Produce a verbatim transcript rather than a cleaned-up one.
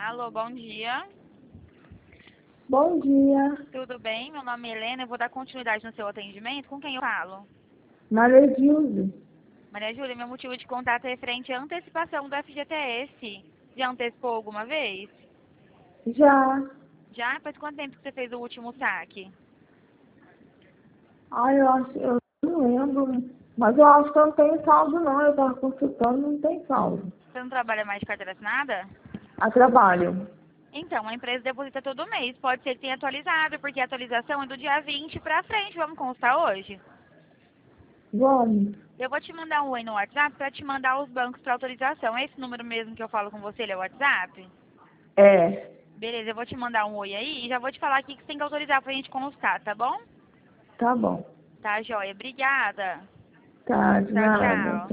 Alô, bom dia. Bom dia, Tudo bem? Meu nome é Helena. Eu vou dar continuidade no seu atendimento. Com quem eu falo? Maria Dilde. Maria Júlia, meu motivo de contato é referente à antecipação do F G T S. Já antecipou alguma vez? Já. Já? Faz quanto tempo que você fez o último saque? Ai, eu acho, eu não lembro. Mas eu acho que eu não tenho saldo não. Eu estava consultando, não tem saldo. Você não trabalha mais de carteira assinada? A trabalho. Então, a empresa deposita todo mês. Pode ser que tenha atualizado, porque a atualização é do dia vinte pra frente. Vamos constar hoje? Vamos. Eu vou te mandar um oi no WhatsApp para te mandar os bancos para autorização. É esse número mesmo que eu falo com você, ele é o WhatsApp? É. Beleza, eu vou te mandar um oi aí e já vou te falar aqui que você tem que autorizar pra gente constar, tá bom? Tá bom. Tá, joia. Obrigada. Tá, de Tchau, nada. tchau.